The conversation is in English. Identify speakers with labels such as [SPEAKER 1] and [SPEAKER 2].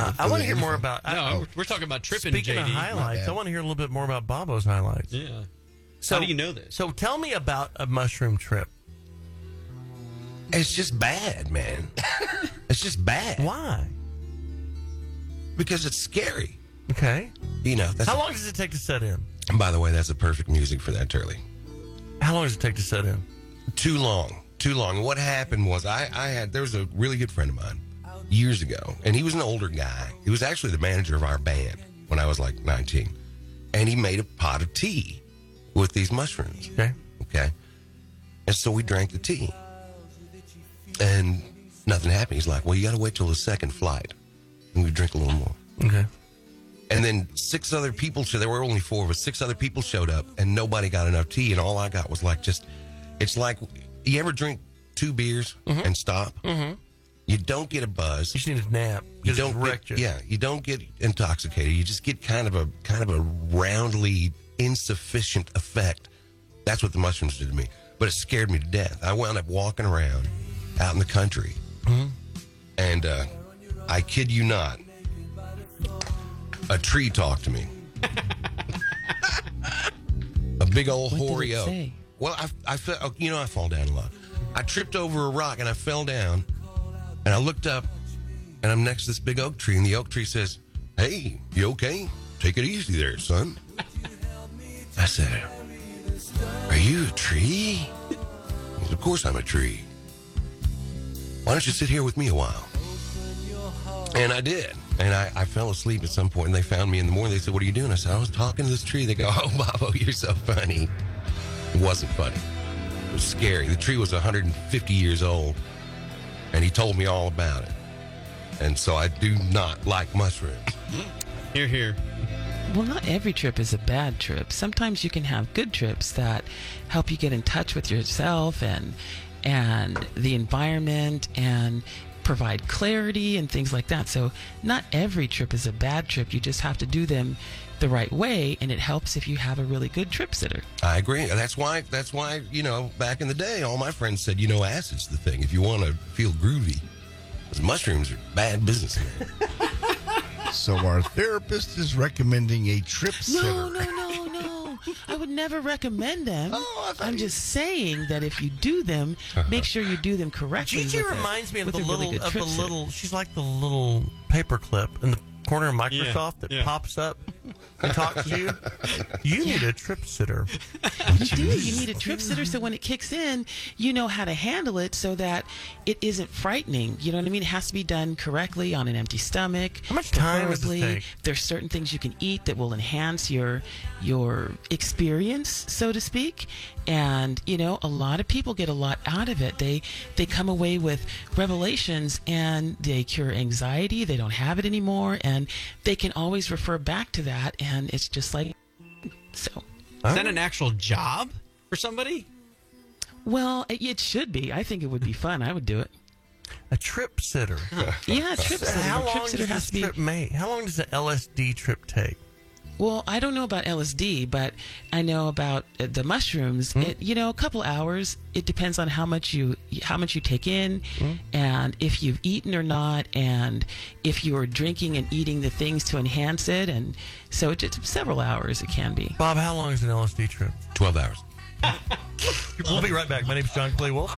[SPEAKER 1] I want to hear more about.
[SPEAKER 2] No, we're talking about tripping.
[SPEAKER 1] Speaking
[SPEAKER 2] JD.
[SPEAKER 1] of highlights, I want to hear a little bit more about Bobo's highlights.
[SPEAKER 2] Yeah.
[SPEAKER 1] So,
[SPEAKER 2] how do you know this?
[SPEAKER 1] So tell me about a mushroom trip.
[SPEAKER 3] It's just bad, man. It's just bad.
[SPEAKER 1] Why?
[SPEAKER 3] Because it's scary.
[SPEAKER 1] Okay.
[SPEAKER 3] You know.
[SPEAKER 1] How long does it take to set in?
[SPEAKER 3] And by the way, that's the perfect music for that, Turley.
[SPEAKER 1] How long does it take to set in?
[SPEAKER 3] Too long. Too long. What happened was there was a really good friend of mine years ago, and he was an older guy. He was actually the manager of our band when I was like 19. And he made a pot of tea with these mushrooms. Okay. And so we drank the tea. And nothing happened. He's like, well, you got to wait till the second flight. And we drink a little more.
[SPEAKER 1] Okay.
[SPEAKER 3] And then 6 other people, there were only 4 of us, 6 other people showed up, and nobody got enough tea. And all I got was it's like, you ever drink 2 beers and stop? Mm-hmm. You don't get a buzz.
[SPEAKER 1] You just need a nap.
[SPEAKER 3] You don't you don't get intoxicated. You just get kind of a roundly insufficient effect. That's what the mushrooms did to me. But it scared me to death. I wound up walking around out in the country, and I kid you not, a tree talked to me. A big old hoary oak.
[SPEAKER 4] Say?
[SPEAKER 3] Well, I fell. I fall down a lot. I tripped over a rock and I fell down, and I looked up, and I'm next to this big oak tree, and the oak tree says, "Hey, you okay? Take it easy there, son." I said, "Are you a tree?" He said, "Of course I'm a tree. Why don't you sit here with me a while?" And I did. And I fell asleep at some point, and they found me in the morning. They said, "What are you doing?" I said, "I was talking to this tree." They go, "Oh, Bobo, you're so funny." It wasn't funny. It was scary. The tree was 150 years old, and he told me all about it. And so I do not like mushrooms.
[SPEAKER 2] Hear, hear.
[SPEAKER 4] Well, not every trip is a bad trip. Sometimes you can have good trips that help you get in touch with yourself and the environment and provide clarity and things like that. So not every trip is a bad trip. You just have to do them the right way, and it helps if you have a really good trip sitter.
[SPEAKER 3] I agree. That's why, back in the day, all my friends said, acid's the thing if you want to feel groovy. Because mushrooms are bad business, man.
[SPEAKER 5] So our therapist is recommending a trip sitter.
[SPEAKER 4] No. I would never recommend them. I'm just saying that if you do them, make sure you do them correctly.
[SPEAKER 1] Gigi reminds me of the
[SPEAKER 4] really
[SPEAKER 1] little. She's like the little paperclip in the corner of Microsoft that pops up and talks to you. You need a trip sitter.
[SPEAKER 4] You do. You need a trip sitter so when it kicks in, you know how to handle it so that it isn't frightening. You know what I mean? It has to be done correctly on an empty stomach.
[SPEAKER 1] How much time does it take?
[SPEAKER 4] There's certain things you can eat that will enhance your experience, so to speak. And, a lot of people get a lot out of it. They come away with revelations, and they cure anxiety. They don't have it anymore, and they can always refer back to that, and it's just like so.
[SPEAKER 2] Is that an actual job for somebody?
[SPEAKER 4] Well, it should be. I think it would be fun. I would do it.
[SPEAKER 1] A trip sitter.
[SPEAKER 4] Yeah, a trip sitter.
[SPEAKER 1] How long
[SPEAKER 4] does
[SPEAKER 1] this trip make? How long does the LSD trip take?
[SPEAKER 4] Well, I don't know about LSD, but I know about the mushrooms. A couple hours. It depends on how much you take in, and if you've eaten or not, and if you are drinking and eating the things to enhance it. And so it's several hours. It can be.
[SPEAKER 1] Bob, how long is an LSD trip?
[SPEAKER 3] 12 hours.
[SPEAKER 1] We'll be right back. My name's John Clay Wolf.